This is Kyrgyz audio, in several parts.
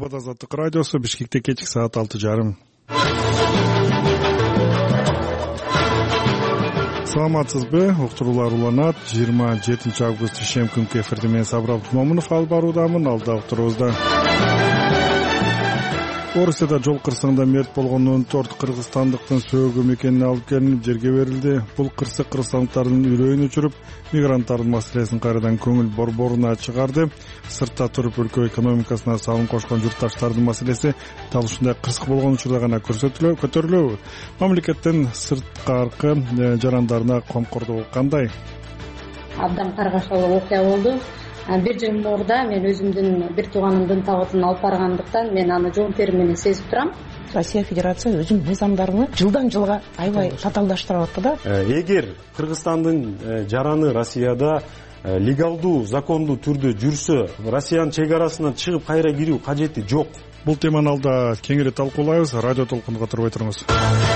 Албат Азаттык радиосу, Бишкекте кечки саат 6:30. Саламатсызбы? Уктуруулар уланат. 27 август ишем күнкү эфирде мен Сабыр Абдумомунов алып баруудамын. Алда уктуруубузда Орусияда жол кырсыгында мерт болгон 14 кыргызстандыктын сөөгү мекенине алып келинип жерге берилди. Бул кырсык кыргызстандыктардын үрөйүн өчүрүп, мигранттардын маселесин кайрадан көңүл борборуна чыгарды. Сыртта туруп өлкө экономикасына салым кошкон журтташтардын маселеси дал ушундай кырсык болгон учурда гана көтөрүлөбү. Мамлекеттин сырткаркы жарандарына комкордугу кандай? Абдан каргашалуу окуя болду. Бир жыл мурда мен өзүмдүн бир тууганымдын табытын алып баргандыктан мен аны жоомперим менен сезип турам. Россия Федерация өзүнүн мыйзамдарын жылдан жылга аябай татаалдаштырып атты да. Эгер Кыргызстандын жараны Россияда легалдуу, закондуу түрдө жүрсө, Россиянын чек арасынан чыгып кайра кирүү кажети жок. Бул теманы алда кеңири талкуулайбыз. Радио толкунга турбай туруңуз.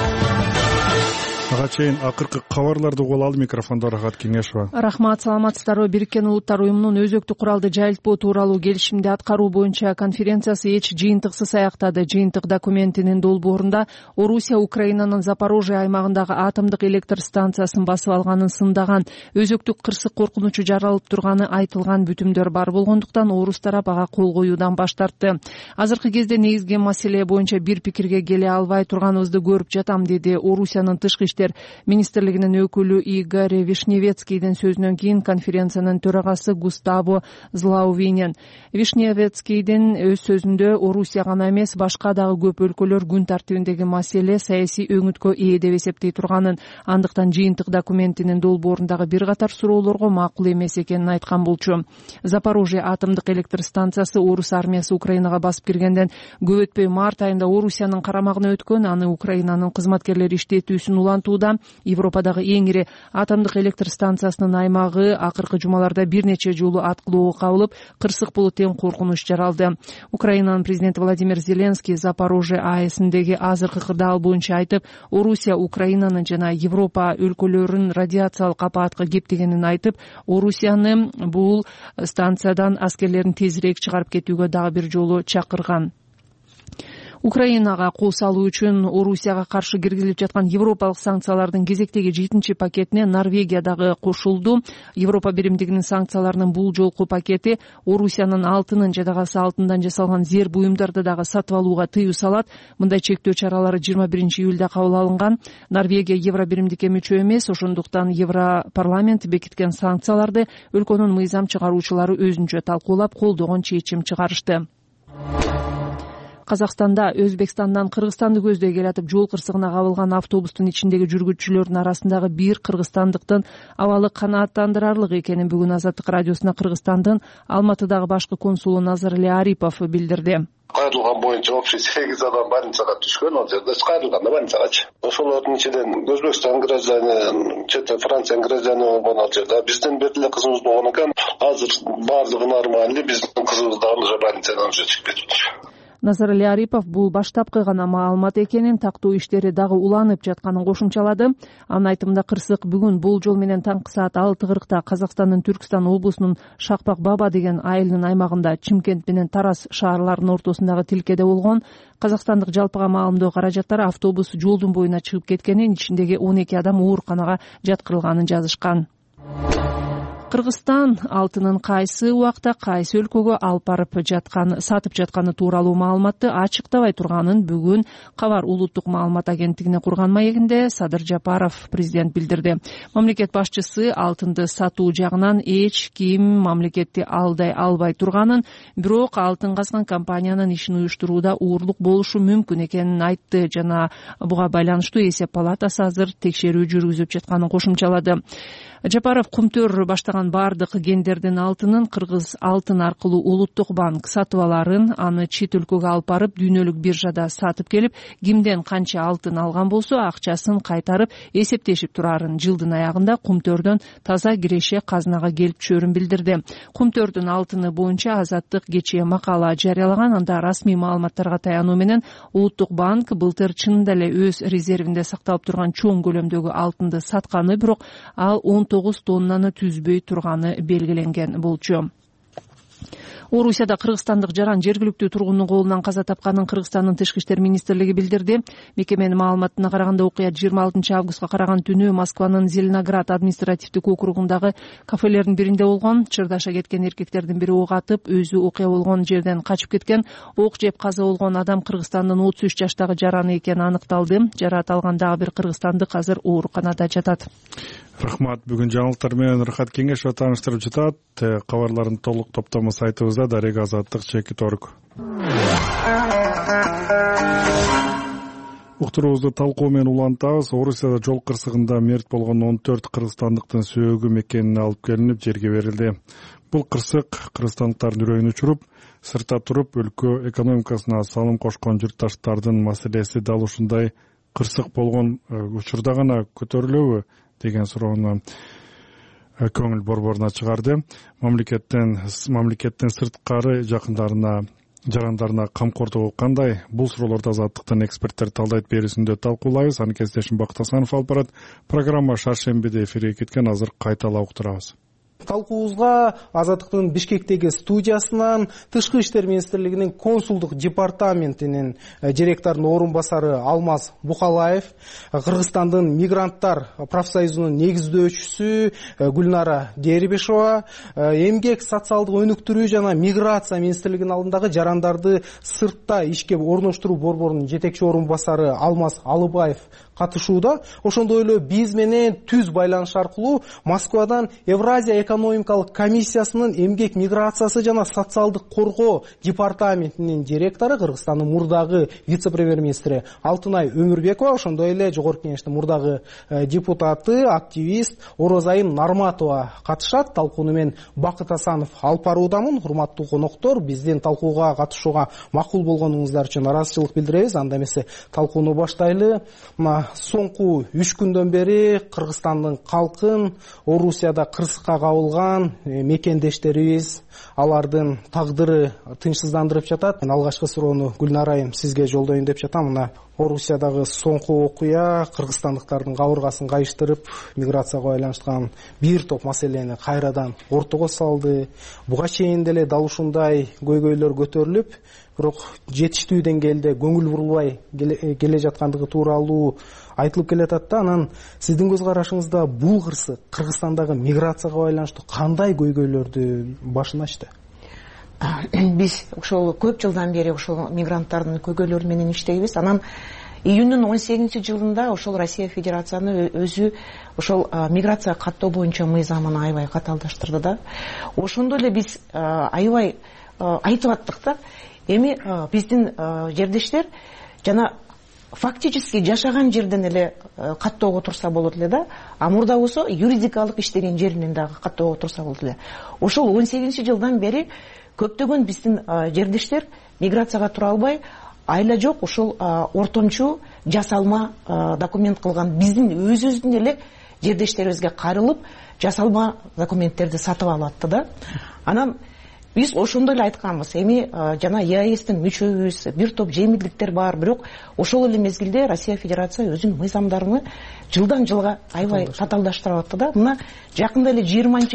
Ага чейин акыркы кабарларды угуп алды. Микрофондо Рахат Кеңешова. Рахмат, саламатсыздарбы? Бириккен Улуттар уюмунун өзөктүк куралды жайылтпоо тууралуу келишимди аткаруу боюнча конференциясы эч жыйынтыксыз аяктады. Жыйынтык документинин долбоорунда Орусия Украинанын Запорожье аймагындагы атомдук электр станциясын басып алганын сындаган, өзөктүк кырсык коркунучу жаралып турганы айтылган бүтүмдөр бар болгондуктан орус тарап ага кол коюудан баш тартты. Азыркы кезде негизги маселе боюнча бир пикирге келе албай турганыбызды көрүп жатам, деди Орусиянын тышкы иштер министрлигинин өкүлү Игорь Вишневецкийдин сөзүнөн кийин конференциянын төрагасы Густаво Злаувинен. Вишневецкийдин өз сөзүндө Орусия гана эмес, башка дагы көп өлкөлөр күн тартибиндеги маселе саясий өңүткө ээ деп эсептей турганын, андыктан жыйынтык документинин долбоорундагы бир катар суроолорго макул эмес экенин айткан болчу. Запорожье атомдук электр станциясы орус армиясы Украинага басып киргенден көп өтпөй март айында Орусиянын карамагына өткөн, аны Украинанын кызматкерлери иштетүүсүн улантууда. Европадагы эң ири атомдук электр станциясынын аймагы акыркы жумаларда бир нече жолу аткылоого кабылып, кырсык болот тең коркунуч жаралды. Украинанын президенти Владимир Зеленский Запорожье АЭСиндеги азыркы кырдаал боюнча айтып, Орусия Украинанын жана Европа өлкөлөрүнүн радиациялык апаатка кептегенин айтып, Орусияны бул станциядан аскерлерин тезирээк чыгарып кетүүгө дагы бир жолу чакырган. Украинага кол салуу үчүн Орусияга каршы киргизилип жаткан европалык санкциялардын кезектеги 7-чи пакетине Норвегия дагы кошулду. Европа биримдигинин санкцияларынын бул жолку пакети Орусиянын алтынын жадагасы алтындан жасалган зер буюмдарды дагы сатып алууга тыюу салат. Мындай чектөө чаралары 21-июлда кабыл алынган. Норвегия евро биримдикке мүчө эмес, ошондуктан Европарламент бекиткен санкцияларды өлкөнүн мыйзам чыгаруучулары өзүнчө талкуулап, колдогон чечим чыгарышты. Казакстанда Өзбекстандан Кыргызстанды көздөй келатып жол кырсыгына кабылган автобустун ичиндеги жүргүзүүчүлөрдүн арасындагы бир кыргызстандыктын абалы канааттандырарлык экенин бүгүн Азаттык радиосуна Кыргызстандын Алматыдагы башкы консулу Назарали Арипов билдирди. Кайрылган боюнча общий 8 адам больницага түшкөн, ал жерде кайрылганда больницагачы. Ошолордун ичинен Өзбекстан граждане, Франция граждане болгон ал жерде. Бизден бир эле кызыбыз болгон экен. Азыр баардыгы нормально, биздин кызыбыз да уже больницадан уже чыгып кетти. Назарали Арипов бул баштапкы гана маалымат экенин, тактоо иштери дагы уланып жатканын кошумчалады. Анын айтымында кырсык бүгүн болжол менен таңкы саат 6:40 Казакстандын Түркстан облусунун Шакпак Баба деген айылынын аймагында Чимкент менен Тараз шаарларынын ортосундагы тилкеде болгон. Казакстандык жалпыга маалымдоо каражаттары автобус жолдун боюна чыгып кеткенин, ичиндеги 12 адам ооруканага жаткырылганын жазышкан. Кыргызстан алтынын кайсы убакта кайсы өлкөгө алып барып сатып жатканы тууралуу маалыматты ачыктабай турганын бүгүн Кабар улуттук маалымат агенттигине курган маегинде Садыр Жапаров президент билдирди. Мамлекет башчысы алтынды сатуу жагынан эч ким мамлекетти алдай албай турганын, бирок алтын казган компаниянын ишин уюштурууда уурлук болушу мүмкүн экенин айтты жана буга байланыштуу эсеп палатасы азыр текшерүү жүргүзүп жатканын кошумчалады. Жапаров кумтөр баштаган бардык гендердин алтынын Кыргыз алтын аркылуу улуттук банк сатып аларын, аны чет өлкөгө алып барып дүйнөлүк биржада сатып келип, кимден канча алтын алган болсо акчасын кайтарып эсептешип турарын, жылдын аягында кумтөрдөн таза киреше казынага келип түшөрүн билдирди. Кумтөрдүн алтыны боюнча Азаттык кечээ макала жарыялаган, анда расмий маалыматтарга таянуу менен улуттук банк былтыр чынында эле өз резервинде сакталып турган чоң көлөмдөгү алтынды сатканы, бирок ал 19 тоннаны түзбөй турганы белгиленген болчу. Орусияда кыргызстандык жаран жергиликтүү тургундун колунан каза тапканын Кыргызстандын тышкы иштер министрлиги билдирди. Мекеменин маалыматына караганда окуя 26 августка караган түнү Москванын Зеленоград административдик округундагы кафелердин биринде болгон. Чырдаша кеткен эркектердин бири ок атып, өзү окуя болгон жерден качып кеткен. Ок жеп каза болгон адам Кыргызстандын 33 жаштагы жараны экени аныкталды. Жараат алган дагы бир кыргызстандык азыр ооруканада жатат. Рахмат. Бүгүн жаңылыктар менен Рахат Кеңешова тааныштырып жатат. Кабарлардын толук топтому сайтыбызда Дарек Азаттык /org. Уктуруубузду талкуу менен улантабыз. Орусияда жол кырсыгында мерт болгон 14 кыргызстандыктын сөөгү мекенине алып келинип жерге берилди. Бул кырсык кыргызстандыктардын үрөйүн учуруп, сыртта туруп өлкө экономикасына салым кошкон журтташтардын маселеси дал ушундай кырсык болгон учурда гана көтөрүлөбү деген суроону көңүл борборуна чыгарды. Мамлекеттин сырткары жарандарына камкордугу кандай? Бул суроолорду Азаттыктын эксперттери талдайт берүүсүндө талкуулайбыз. Аны кесиптешим Бакыт Асанов алып барат. Программа шаршембиде эфирге кеткен, азыр кайталап уктурабыз. Талкуубузга Азаттыктын Бишкектеги студиясынан Тышкы иштер министрлигинин консулдук департаментинин директорунун орун басары Алмаз Букалаев, Кыргызстандын мигранттар профсоюзунун негиздөөчүсү Гүлнара Дербишова, эмгек социалдык өнүктүрүү жана миграция министрлигинин алдындагы жарандарды сыртта ишке орноштуруу борборунун жетекчи орун басары Алмаз Алыбаев катышууда. Ошондой эле биз менен түз байланыш аркылуу Москвадан Евразия экономикалык комиссиясынын эмгек миграциясы жана социалдык коргоо департаментинин директору, Кыргызстандын мурдагы вице-премьер-министри Алтынай Өмүрбекова, ошондой эле жогорку кеңештин мурдагы депутаты, активист Орозайым Нарматова катышат. Талкууну мен Бакыт Асанов алып баруудамын. Урматтуу коноктор, биздин талкууга катышууга макул болгонуңуздар үчүн ыраазычылык билдиребиз. Анда эмесе талкууну баштайлы. Соңку 3 күндөн бери Кыргызстандын калкын Орусияда кырсыкка кабылган мекендештерибиз, алардын тагдыры тынчсыздандырып жатат. Мен алгачкы суроону Гүлнарайым сизге жолдоюн деп жатам. Мына Орусиядагы соңку окуя кыргызстандыктардын кабыргасын кайыштырып, миграцияга байланыштан бир топ маселени кайрадан ортого салды. Буга чейин деле дал ушундай көйгөйлөр көтөрүлүп, бирок жетиштүү деңгээлде көңүл бурулбай келе жаткандыгы тууралуу айтылып келатат да. Анан сиздин көз карашыңызда бул кырсык Кыргызстандагы миграцияга байланыштуу кандай көйгөйлөрдү башын ачты? Биз ошол көп жылдан бери ошол мигранттардын көйгөйлөрү менен иштейбиз. Анан июньдун 18-жылында ошол Россия Федерацияны өзү ошол миграция каттоо боюнча мыйзамын аябай каталдаштырды да. Ошондо эле биз аябай айтып аттык да. Эми биздин жердештер жана фактически жашаган жерден эле каттоого турса болот эле да. А мурда болсо юридикалык иштеген жеринен дагы каттоого турса болот эле. Ошол 18-жылдан бери көптөгөн биздин жердештер миграцияга тура албай, айла жок ошол ортомчу жасалма документ кылган биздин өзүбүздүн эле жердештерибизге карылып, жасалма документтерди сатып алатты да. Анан биз ошондой эле айтканбыз. Эми жана ЕАЭСтин мүчөбүз, бир топ жеңилдиктер бар, бирок ошол эле мезгилде Россия Федерация өзүнүн мыйзамдарын жылдан жылга аябай татаалдаштырып атты да. Мына жакында эле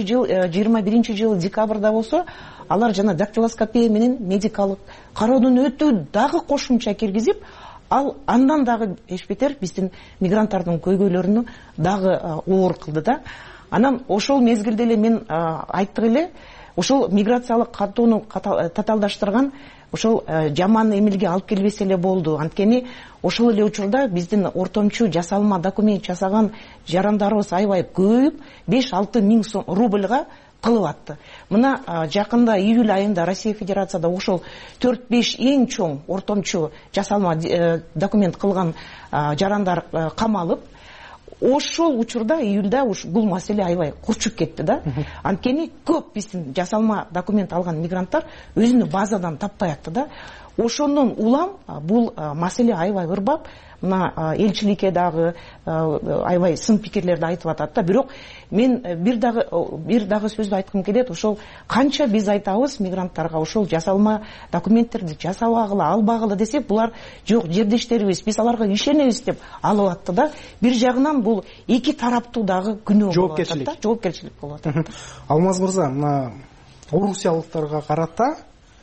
21-жыл декабрда болсо, алар жана дактилоскопия менен медикалык кароодон өтүү дагы кошумча киргизип, андан дагы эшпетер биздин мигранттардын көйгөйлөрүнү дагы оор кылды да. Анан ошол мезгилде эле мен айттык эле, ошол миграциялык каттоону татаалдаштырган ошол жаман эмелге алып келбесе эле болду. Анткени ошол эле учурда биздин ортомчу жасалма документ жасаган жарандарыбыз аябай көбөйүп, 5-6 миң рубльга кылып атты. Мына жакында июль айында Россия Федерацияда ошол 4-5 эң чоң ортомчу жасалма документ кылган жарандар камалып, ошол учурда июльда бул маселе аябай курчуп кетти да. Анткени көп биздин жасалма документ алган мигранттар өзүнүн базадан таппай атты да. Ошондон улам бул маселе аябай ырбап, мына элчиликке дагы аябай сын пикирлерди айтып атат да. Бирок мен бир дагы сөздү айткым келет. Ошол канча биз айтабыз мигранттарга ошол жасалма документтерди жасабагыла, албагыла десек, булар жок, жердештерибиз, биз аларга ишенебиз деп алып атты да. Бир жагынан бул эки тараптуу дагы күнөө болуп атат да, жоопкерчилик болуп атат. Алмаз мырза, мына орусиялыктарга карата,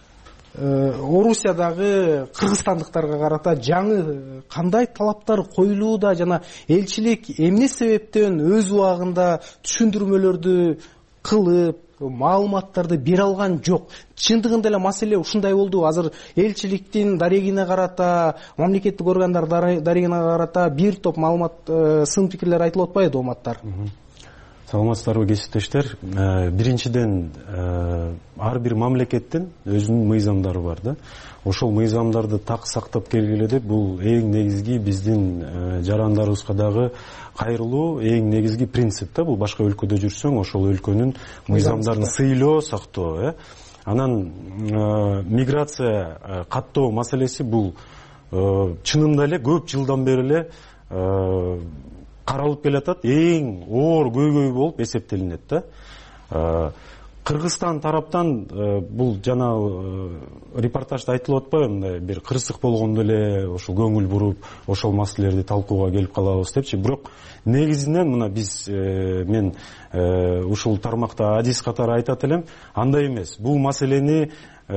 Орусиядагы кыргызстандыктарга карата жаңы кандай талаптар коюлууда жана элчилик эмне себептен өз убагында түшүндүрмөлөрдү кылып, маалыматтарды бере алган жок? Чындыгында эле маселе ушундай болду. Азыр элчиликтин дарегине карата, мамлекеттик органдар дарегине карата бир топ маалымат, сын пикирлер айтылып атпайбы, дооматтар? Саламатсыздарбы кесиптештер. Биринчиден, ар бир мамлекеттин өзүнүн мыйзамдары бар да. Ошол мыйзамдарды так сактап келгиле деп, бул эң негизги биздин жарандарыбызга дагы кайрылуу, эң негизги принцип да. Бул башка өлкөдө жүрсөң, ошол өлкөнүн мыйзамдарын сыйлоо, сактоо. Анан миграция каттоо маселеси бул чынында эле көп жылдан бери эле каралып келатат, эң оор көйгөй болуп эсептелинет да. Кыргызстан тараптан бул жана репортажда айтылып атпайбы, мындай бир кырсык болгондо эле ошол көңүл буруп, ошол маселелерди талкууга келип калабыз депчи. Бирок негизинен мына биз мен ушул тармакта адис катары айтат элем, андай эмес. Бул маселени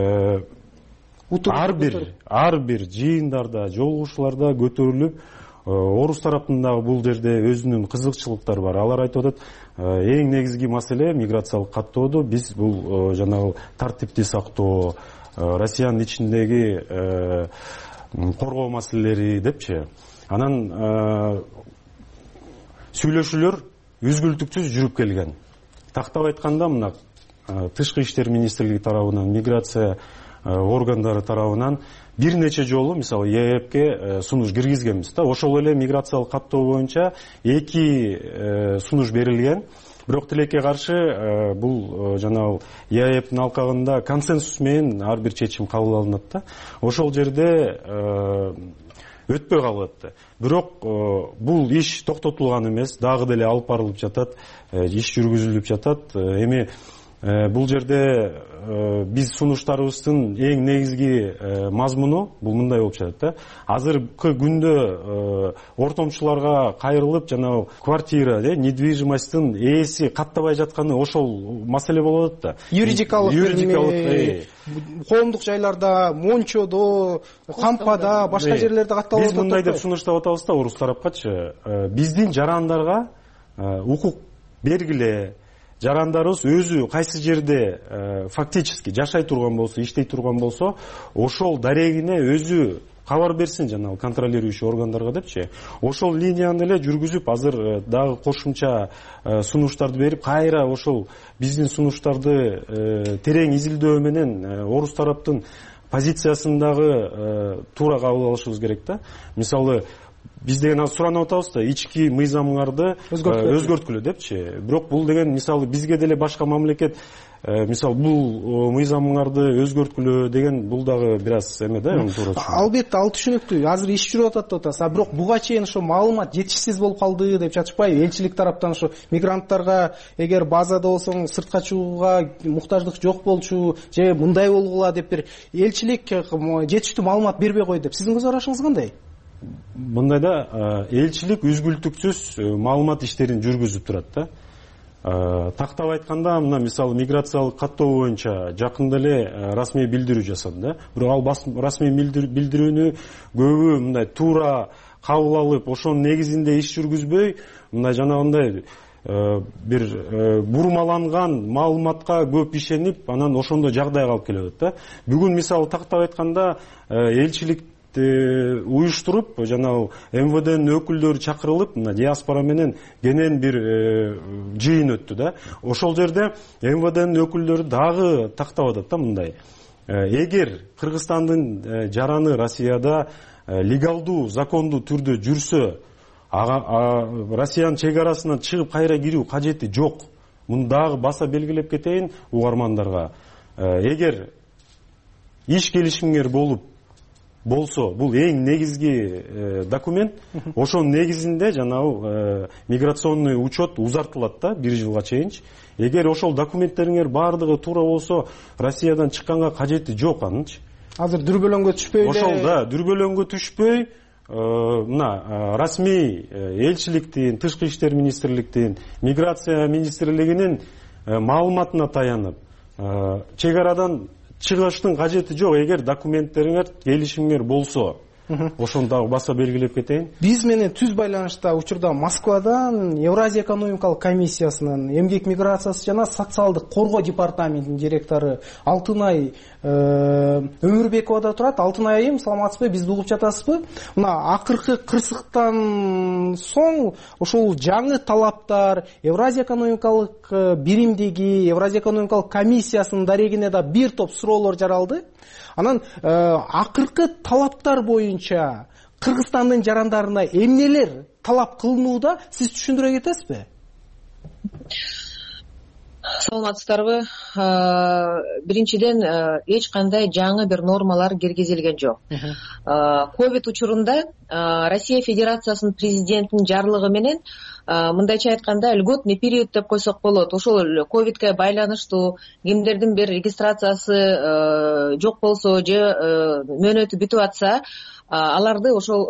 ар бир жыйындарда, жолугушууларда көтөрүлүп, орус тараптындагы бул жерде өзүнүн кызыкчылыктары бар. Алар айтып атат, эң негизги маселе миграциялык каттоодо биз бул жанагы тартипти сактоо, Россиянын ичиндеги коргоо маселелери депчи. Анан сүйлөшүүлөр үзгүлтүксүз жүрүп келген. Тактап айтканда, мына Тышкы иштер министрлиги тарабынан, миграция органдары тарабынан бир нече жолу, мисалы, ЕЭПке сунуш киргизгенбиз да. Ошол эле миграциялык каттоо боюнча 2 сунуш берилген. Бирок тилекке каршы бул жанагы ЕЭПтин алкагында консенсус менен ар бир чечим кабыл алынат да. Ошол жерде өтпөй калат. Бирок бул иш токтотулган эмес, дагы деле алып барылып жатат, иш жүргүзүлүп жатат. Эми бул жерде биз сунуштарыбыздын эң негизги мазмуну бул мындай болуп жатат да. Азыркы күндө ортомчуларга кайрылып, жанагы квартира, недвижимосттун ээси каттабай жатканы ошол маселе болуп атат да. Юридикалык коомдук жайларда, Мончодо, Кампада, башка жерлерде катталып атат. Биз мындай деп сунуштап атабыз да орус тарапкачы. Биздин жарандарга укук бергиле. Жарандарыбыз өзү кайсы жерде фактически жашай турган болсо, иштей турган болсо, ошол дарегине өзү кабар берсин жанагы контролирующий органдарга депчи. Ошол линияны эле жүргүзүп, азыр дагы кошумча сунуштарды берип, кайра ошол биздин сунуштарды терең изилдөө менен орус тараптын позициясын дагы туура кабыл алышыбыз керек да. Мисалы, биз деген суранып атабыз да, ички мыйзамыңарды өзгөрткүлө депчи. Бирок бул деген, мисалы, бизге деле башка мамлекет, мисалы, бул мыйзамыңарды өзгөрткүлө деген, бул дагы бир аз эме да, туура. Албетте, ал түшүнүктүү. Азыр иш жүрүп атат деп атасыз. Бирок буга чейин ошо маалымат жетишсиз болуп калды деп жатышпайбы? Элчилик тараптан ошо мигранттарга эгер базада болсоң сыртка чыгууга муктаждык жок болчу, же мындай болгула деп бир элчилик жетиштүү маалымат бербей койду деп. Сиздин көз карашыңыз кандай? Мындай да, элчилик үзгүлтүксүз маалымат иштерин жүргүзүп турат да. Тактап айтканда, мына мисалы миграциялык каттоо боюнча жакында эле расмий билдирүү жасады да. Бирок ал расмий билдирүүнү көбү мындай туура кабыл алып, ошонун негизинде иш жүргүзбөй, мындай жанагындай бир бурмаланган маалыматка көп ишенип, анан ошондой жагдайга алып келип атат да. Бүгүн мисалы тактап айтканда, элчилик уюштуруп, жанагы МВДнын өкүлдөрү чакырылып, мына диаспора менен кенен бир жыйын өттү да. Ошол жерде МВДнын өкүлдөрү дагы тактап атат да мындай. Эгер Кыргызстандын жараны Россияда легалдуу, закондуу түрдө жүрсө, Россиянын чек арасынан чыгып кайра кирүү кажети жок. Муну дагы баса белгилеп кетейин угармандарга. Эгер иш келишимгер болсо, бул эң негизги документ. Ошонун негизинде жанагы миграционный учет узартылат да 1 жылга чейинчи. Эгер ошол документтериңер баардыгы туура болсо, Россиядан чыкканга кажети жок анынчы. Азыр дүрбөлөңгө түшпөй эле. Ошол да дүрбөлөңгө түшпөй, мына расмий элчиликтин, Тышкы иштер министрликтин, миграция министрлигинин маалыматына таянып, чек арадан чыгыштын кажети жок. Эгер документтериңер, келишимиңер болсо, ошону дагы баса белгилеп кетейин. Биз менен түз байланышта учурда Москвадан Евразия экономикалык комиссиясынын эмгек миграциясы жана социалдык коргоо департаментинин директору Алтынай Өмүрбекова да турат. Алтынай айым, саламатсызбы? Бизди угуп жатасызбы? Мына акыркы кырсыктан соң ошол жаңы талаптар Евразия экономикалык биримдиги, Евразия экономикалык комиссиясынын дарегине да бир топ суроолор жаралды. Анан акыркы талаптар боюнча Кыргызстандын жарандарына эмнелер талап кылынууда, сиз түшүндүрө кетесизби? Саламатсыздарбы? Биринчиден, эч кандай жаңы бир нормалар киргизилген жок. Ковид учурунда Россия Федерациясынын президентинин жарлыгы менен, мындайча айтканда, льготный период деп койсок болот. Ошол ковидке байланыштуу кимдердин бир регистрациясы жок болсо же мөөнөтү бүтүп атса, аларды ошол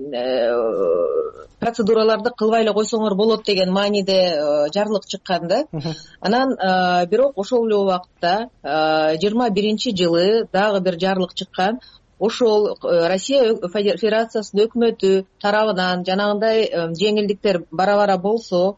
процедураларды кылбай эле койсоңор болот деген мааниде жарлык чыккан да. Анан бирок ошол эле убакытта 21-жылы дагы бир жарлык чыккан. Ошол Россия Федерациясынын өкмөтү тарабынан жанагындай жеңилдиктер бара-бара болсо,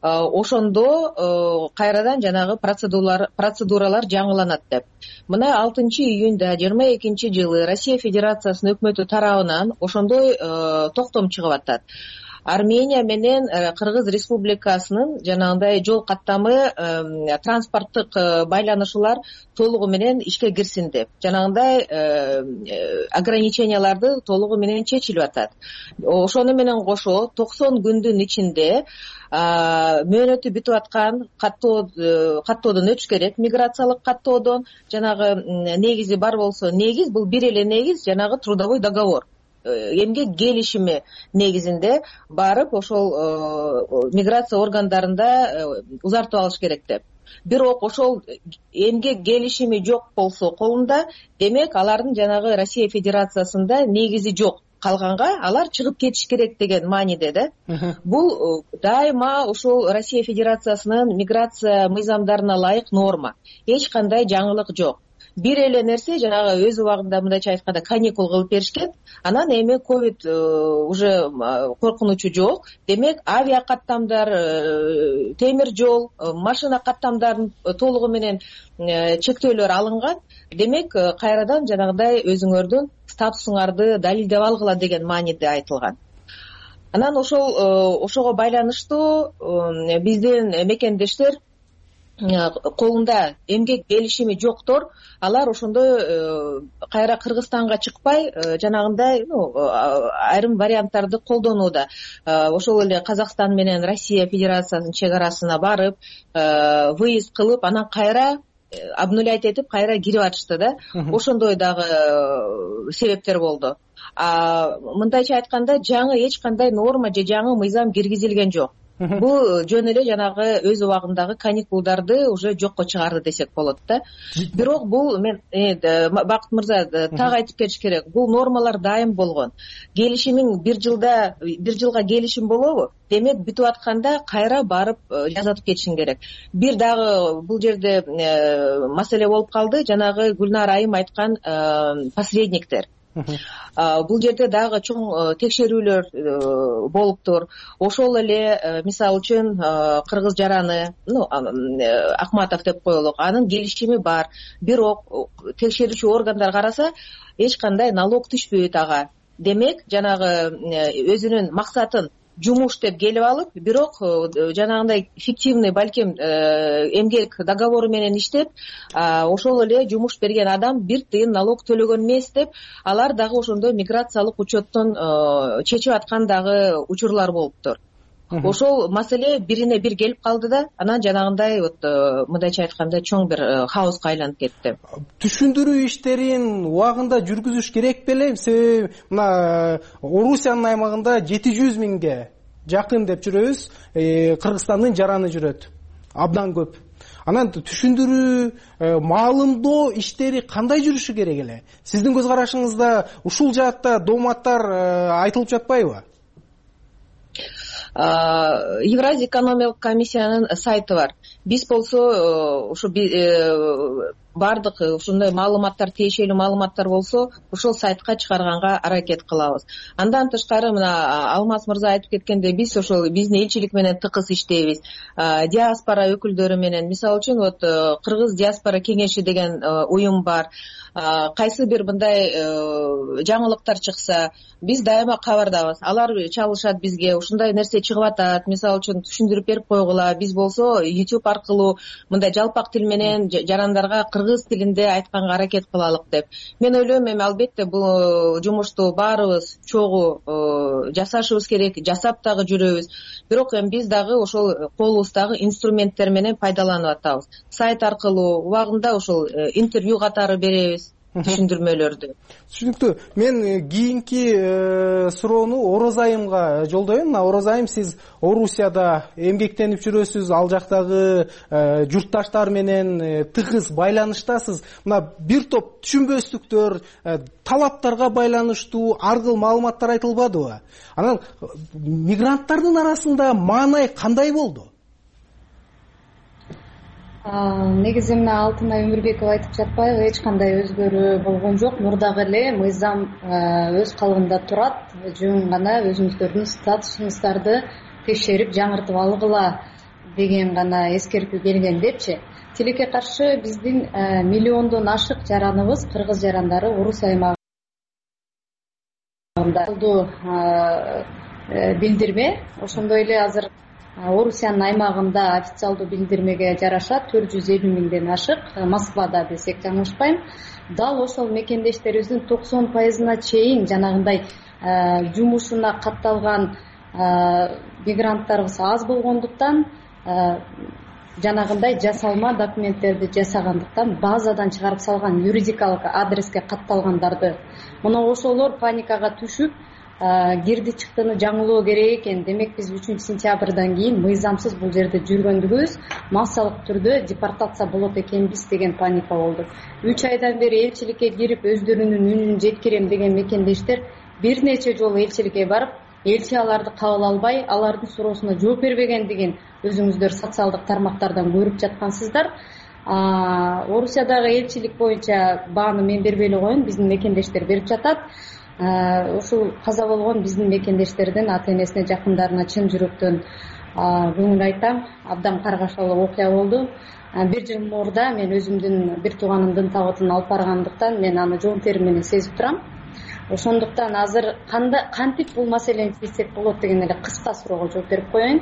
ошондо кайрадан жанагы процедуралар жаңыланат деп. Мына 6-июнда 22-жылы Россия Федерациясынын өкмөтү тарабынан ошондой токтом чыгып атат. Армения менен Кыргыз Республикасынын жанагындай жол каттамы, транспорттук байланышуулар толугу менен ишке кирсин деп. Жанагындай ограниченияларды толугу менен чечилип атат. Ошону менен кошо 90 күндүн ичинде мөөнөтү бүтүп аткан каттоодон өтүш керек. Миграциялык каттоодон жанагы негизи бар болсо, негиз бул бир эле негиз, жанагы трудовой договор. Эмгек келишими негизинде барып ошол миграция органдарында узартып алыш керек деп. Бирок ошол эмгек келишими жок болсо колунда, демек алардын жанагы Россия Федерациясында негизи жок. Калганга алар чыгып кетиш керек деген мааниде да. Бул дайыма ошол Россия Федерациясынын миграция мыйзамдарына ылайык норма. Эч кандай жаңылык жок. Бир эле нерсе, жанагы өз убагында мындайча айтканда каникул кылып беришкен. Анан эми ковид уже коркунучу жок. Демек авиа каттамдар, темир жол, машина каттамдарын толугу менен чектөөлөр алынган. Демек кайрадан жанагындай өзүңөрдүн статусуңарды далилдеп алгыла деген мааниде айтылган. Анан ошого байланыштуу биздин мекендештер колунда эмгек келишими жоктор, алар ошондой кайра Кыргызстанга чыкпай, жанагындай айрым варианттарды колдонууда. Ошол эле Казакстан менен Россия Федерациясынын чек арасына барып, выезд кылып, анан кайра обнулять этип, кайра кирип атышты да. Ошондой дагы себептер болду. Мындайча айтканда, жаңы эч кандай норма же жаңы мыйзам киргизилген жок. Бул жөн эле жанагы өз убагындагы каникулдарды уже жокко чыгарды десек болот да. Бирок бул мен Бакыт мырза так айтып кетиш керек. Бул нормалар дайым болгон. Келишимиң бир жылга келишим болобу? Демек бүтүп атканда кайра барып жазатып кетишиң керек. Бир дагы бул жерде маселе болуп калды. Жанагы Гүлнар айым айткан посредниктер. Бул жерде дагы чоң текшерүүлөр болуптур. Ошол эле мисалы үчүн кыргыз жараны, Акматов деп коелук, анын келишими бар. Бирок текшерүүчү органдар караса, эч кандай налог түшпөйт ага. Демек, жанагы өзүнүн максатын жумуш деп келип алып, бирок жанагындай фиктивный, балким эмгек договору менен иштеп, ошол эле жумуш берген адам бир тыйын налог төлөгөн эмес деп, алар дагы ошондой миграциялык учеттон чечип аткан дагы учурлар болуптур. Ошол маселе бирине бир келип калды да, анан жанагындай мындайча айтканда чоң бир хаоска айланып кетти. Түшүндүрүү иштерин убагында жүргүзүш керек беле? Себеби мына Орусиянын аймагында 700 миңге жакын деп жүрөбүз, Кыргызстандын жараны жүрөт. Абдан көп. Анан түшүндүрүү, маалымдоо иштери кандай жүрүшү керек эле? Сиздин көз карашыңызда ушул жаатта дооматтар айтылып жатпайбы? Евразия экономикалык комиссиянын сайты бар. Биз болсо ушу бардык ушундай маалыматтар, тиешелүү маалыматтар болсо ошол сайтка чыгарганга аракет кылабыз. Андан тышкары мына Алмаз мырза айтып кеткендей, биз ошол биздин элчилик менен тыкыз иштейбиз. Диаспора өкүлдөрү менен, мисалы үчүн вот Кыргыз диаспора кеңеши деген уюм бар. Кайсы бир мындай жаңылыктар чыкса, биз дайыма кабардабыз. Алар чалышат бизге, ушундай нерсе чыгып атат, мисалы үчүн түшүндүрүп берип койгула. Биз болсо YouTube аркылуу мындай жалпак тил менен жарандарга кыргыз тилинде айтканга аракет кылалык деп. Мен ойлойм, эми албетте бул жумушту баарыбыз чогуу жасашыбыз керек, жасап дагы жүрөбүз. Бирок эми биз дагы ошол колубуздагы инструменттер менен пайдаланып атабыз. Сайт аркылуу убагында ошол интервью катары беребиз, түшүндүрмөлөрдү. Түшүнүктүү. Мен кийинки суроону Орозайымга жолдойм. Орозайым, сиз Орусияда эмгектенип жүрөсүз, ал жактагы журтташтар менен тыгыз байланыштасыз. Мына бир топ түшүнбөстүктөр, талаптарга байланыштуу ар кыл маалыматтар айтылбадыбы? Анан мигранттардын арасында маанай кандай болду? Негизи мына Алтынай Өмүрбекова айтып жатпайбы, эч кандай өзгөрүү болгон жок. Мурдагы эле мыйзам өз калыбында турат. Жөн гана өзүңүздөрдүн статусуңуздарды текшерип жаңыртып алгыла деген гана эскертүү келген депчи. Тилекке каршы биздин миллиондон ашык жараныбыз, кыргыз жарандары Орус аймагында болду билдирме. Ошондой эле азыр Орусиянын аймагында официалдуу билдирмеге жараша 450 миңден ашык, Москвада десек жаңылышпайм. Дал ошол мекендештерибиздин 90%-на чейин жанагындай жумушуна катталган мигранттарыбыз аз болгондуктан, жанагындай жасалма документтерди жасагандыктан базадан чыгарып салган юридикалык адреске катталгандарды. Мына ошолор паникага түшүп, кирди чыктыны жаңылоо керек экен. Демек биз 3-сентябрдан кийин мыйзамсыз бул жерде жүргөндүгүбүз массалык түрдө депортация болот экенбиз деген паника болду. 3 айдан бери элчиликке кирип өздөрүнүн үнүн жеткирем деген мекендештер бир нече жолу элчиликке барып, элчи аларды кабыл албай, алардын суроосуна жооп бербегендигин өзүңүздөр социалдык тармактардан көрүп жаткансыздар. Орусиядагы элчилик боюнча бааны мен бербей эле коеюн, биздин мекендештер берип жатат. Ушул каза болгон биздин мекендештердин ата энесине, жакындарына чын жүрөктөн көңүл айтам. Абдан каргашалуу окуя болду. Бир жыл мурда мен өзүмдүн бир тууганымдын табытын алып баргандыктан мен аны жоон терим менен сезип турам. Ошондуктан азыр кантип бул маселени чечсек болот деген эле кыска суроого жооп берип коеюн.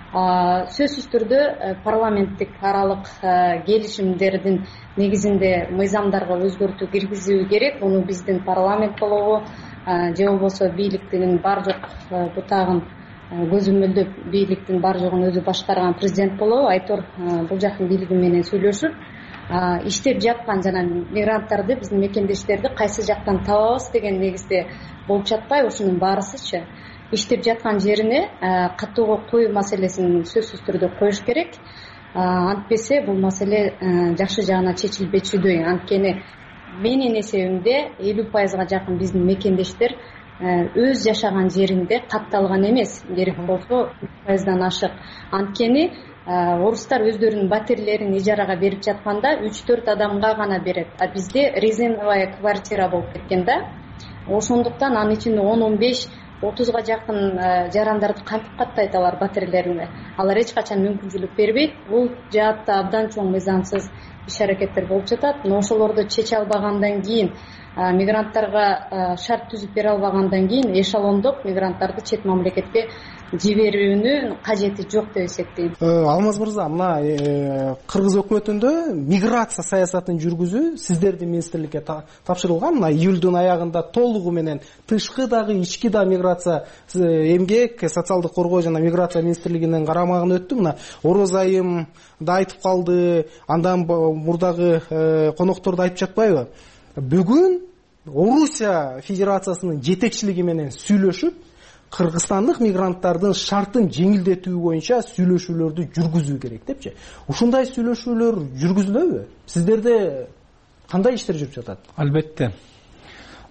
Сөзсүз түрдө парламенттик аралык келишимдердин негизинде мыйзамдарга өзгөртүү киргизүү керек. Муну биздин парламент болобу же болбосо бийликтин бар жок бутагын көзөмөлдөп, бийликтин бар жогун өзү башкарган президент болобу, айтор бул жактын бийлиги менен сүйлөшүп, иштеп жаткан жана мигранттарды, биздин мекендештерди кайсы жактан табабыз деген негизде болуп жатпайбы? Ушунун баарысычы иштеп жаткан жерине катууга коюу маселесин сөзсүз түрдө коюш керек. Антпесе бул маселе жакшы жагына чечилбечүдөй. Анткени менин эсебимде 50%га жакын биздин мекендештер өз жашаган жеринде катталган эмес, керек болсо 100%дан ашык. Анткени орустар өздөрүнүн батирлерин ижарага берип жатканда 3-4 адамга гана берет. А бизде резиновая квартира болуп кеткен да. Ошондуктан анын ичинде 10-15-30га жакын жарандарды кантип каттайт алар батирлерине? Алар эч качан мүмкүнчүлүк бербейт. Бул жаатта абдан чоң мыйзамсыз иш-аракеттер болуп жатат. Но ошолорду чече албагандан кийин, мигранттарга шарт түзүп бере албагандан кийин эшелондоп мигранттарды чет мамлекетке жиберүүнүн кажети жок деп эсептейм. Алмаз мырза, мына Кыргыз өкмөтүндө миграция саясатын жүргүзүү сиздердин министрликке тапшырылган. Мына июлдун аягында толугу менен тышкы дагы ички да миграция эмгек, социалдык коргоо жана миграция министрлигинин карамагына өттү. Мына Орозайым да айтып калды, андан мурдагы коноктор да айтып жатпайбы? Бүгүн Орусия Федерациясынын жетекчилиги менен сүйлөшүп, кыргызстандык мигранттардын шартын жеңилдетүү боюнча сүйлөшүүлөрдү жүргүзүү керек депчи. Ушундай сүйлөшүүлөр жүргүзүлөбү? Сиздерде кандай иштер жүрүп жатат? Албетте.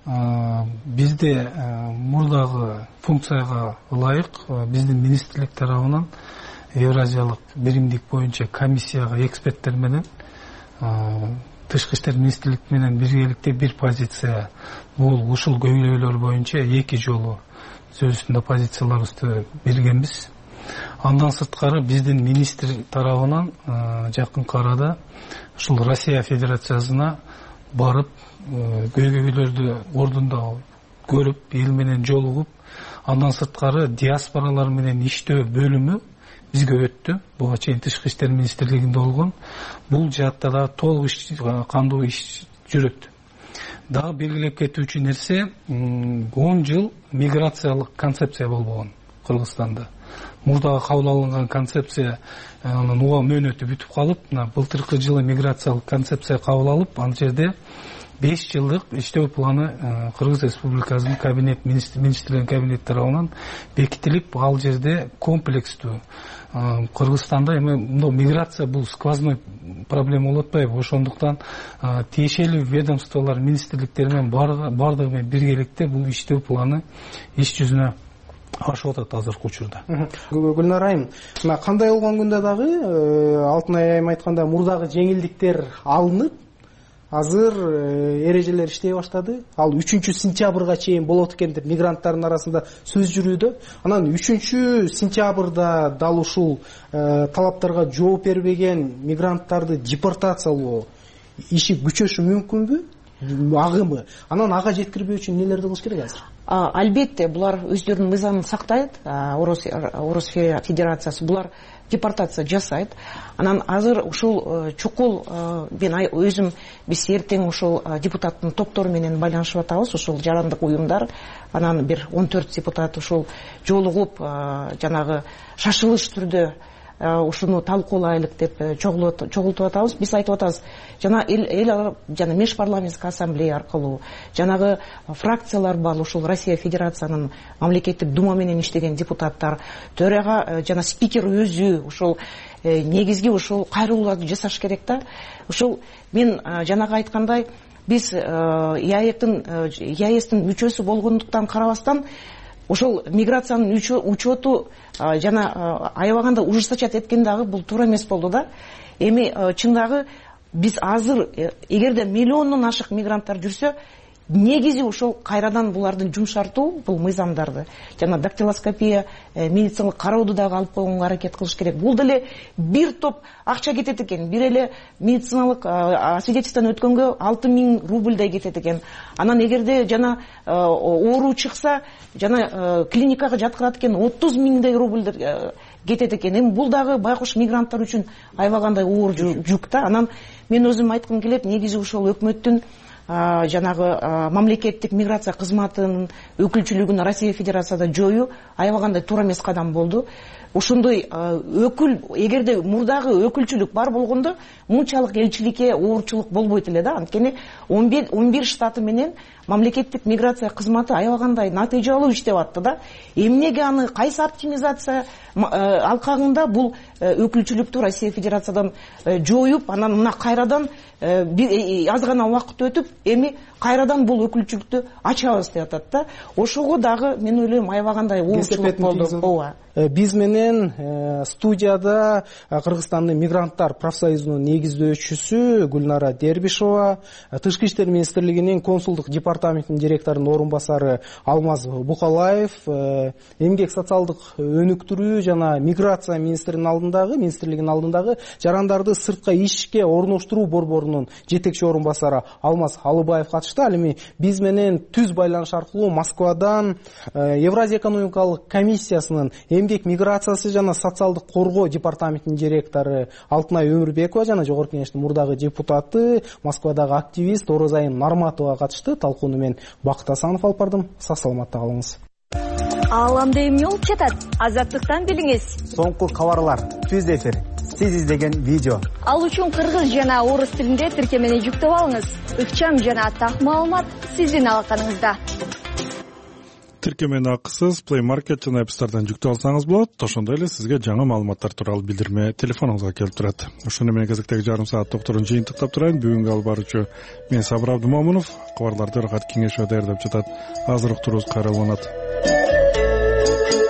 бизде мурдагы функцияга ылайык биздин министрлик тарабынан Евразиялык биримдик боюнча комиссияга эксперттер менен Тышкы иштер министрлик менен биргеликте бир позиция, бул ушул көйлөөлөр боюнча 2 жолу сөз үстүндө позицияларыбызды бергенбиз. Андан сырткары биздин министр тарабынан жакынкы арада ушул Россия Федерациясына барып, көйгөйлөрдү ордунда көрүп, эл менен жолугуп, андан сырткары диаспоралар менен иштөө бөлүмү бизге өттү. Буга чейин Тышкы иштер министрлигинде болгон. Бул жаатта да толук кандуу иш жүрөт. Дагы белгилеп кетүүчү нерсе, 10 жыл миграциялык концепция болбогон Кыргызстанда. Мурдагы кабыл алынган концепция уга мөөнөтү бүтүп калып, былтыркы жылы миграциялык концепция кабыл алып, ал жерде 5 жылдык иштөө планы Кыргыз Республикасынын кабинет министрлердин кабинети тарабынан бекитилип, ал жерде комплекстүү Кыргызстанда эми миграция бул сквозной проблема болуп атпайбы? Ошондуктан тиешелүү ведомстволор, министрликтер менен бардыгы менен биргеликте бул иштөө планы иш жүзүнө ашып атат азыркы учурда. Гүлнар айым, кандай болгон күндө дагы Алтынай айым айткандай мурдагы жеңилдиктер алынып, азыр эрежелер иштей баштады. Ал 3-сентябрга чейин болот экен деп мигранттардын арасында сөз жүрүүдө. Анан 3-сентябрда дал ушул талаптарга жооп бербеген мигранттарды депортациялоо иши күчөшү мүмкүнбү? Агымы. Анан ага жеткирбөө үчүн нелерди кылыш керек азыр? Албетте, булар өздөрүнүн мыйзамын сактайт. Орус Федерациясы булар депортация жасайт. Анан азыр ушул чукул мен өзүм биз эртең ушул депутаттын топтору менен байланышып атабыз, ушул жарандык уюмдар. Анан бир 14 депутат ушул жолугуп жанагы шашылыш түрдө ушуну талкуулайлык деп чогултуп атабыз. Биз айтып атабыз, жана жана межпарламенттик ассамблея аркылуу, жанагы фракциялар бар, ушул Россия Федерациянын мамлекеттик дума менен иштеген депутаттар, төрага жана спикер өзү ушул негизги ушул кайрылууларды жасаш керек да. Ушул мен жанагы айткандай, биз ЯЭСтин мүчөсү болгондуктан карабастан ошол миграциянын учету жана аябаганда ужесточать эткен дагы бул туура эмес болду да. Эми чындагы биз азыр эгерде миллиондон ашык мигранттар жүрсө, негизи ошол кайрадан булардын жумшартуу, бул мыйзамдарды жана дактилоскопия, медициналык карооду дагы алып койгонго аракет кылыш керек. Бул деле бир топ акча кетет экен. Бир эле медициналык свидетельстводон өткөнгө 6000 рубльдай кетет экен. Анан эгерде жана оору чыкса, жана клиникага жаткырат экен 30 000 рубль кетет экен. Эми бул дагы байкуш мигранттар үчүн аябагандай оор жүк да. Анан мен өзүм айткым келет, негизи ошол өкмөттүн жанагы мамлекеттик миграция кызматынын өкүлчүлүгүн Россия Федерацияда жоюу аябагандай туура эмес кадам болду. Ошондой өкүл, эгерде мурдагы өкүлчүлүк бар болгондо, мынчалык элчиликке оорчулук болбойт эле да. Анткени 11 штаты менен мамлекеттик миграция кызматы аябагандай натыйжалуу иштеп атты да. Эмнеге аны кайсы оптимизация алкагында бул өкүлчүлүктү Россия Федерациядан жоюп, анан мына кайрадан аз гана убакыт өтүп, эми кайрадан бул өкүлчүлүктү ачабыз деп атат да. Ошого дагы мен ойлойм аябагандай оорчулук болду. Биз менен студияда Кыргызстандын мигранттар профсоюзунун негиздөөчүсү Гүлнара Дербишова, Тышкы иштер министрлигинин консулдук департаментинин директорунун орун басары Алмаз Букалаев, эмгек социалдык өнүктүрүү жана миграция министрлигинин алдындагы жарандарды сыртка ишке орноштуруу борборунун жетекчи орун басары Алмаз Алыбаев катышты. Ал эми биз менен түз байланыш аркылуу Москвадан Евразия экономикалык комиссиясынын эмгек миграциясы жана социалдык коргоо департаментинин директору Алтынай Өмүрбекова жана жогорку кеңештин мурдагы депутаты, Москвадагы активист Орозайым Нарматова катышты. Талкууну мен Бакыт Асанов алып бардым. Сак саламатта калыңыз. Ааламда эмне болуп жатат? Азаттыктан билиңиз. Соңку кабарлар, түз эфир, сиз издеген видео. Ал үчүн кыргыз жана орус тилинде тиркемени жүктөп алыңыз. Ыкчам жана так маалымат сиздин алаканыңызда. Тиркемени акысыз Play Market жана App Store'дан жүктөп алсаңыз болот. Ошондой эле сизге жаңы маалыматтар тууралуу билдирме телефонуңузга келип турат. Ошону менен кезектеги жарым саат докторун жыйынтыктап турайын. Бүгүнкү алып баруучу мен Сабыр Абдымомунов. Кабарларды ырахат кеңешөө даярдап жатат. Азыр уктуруубуз кайра уланат.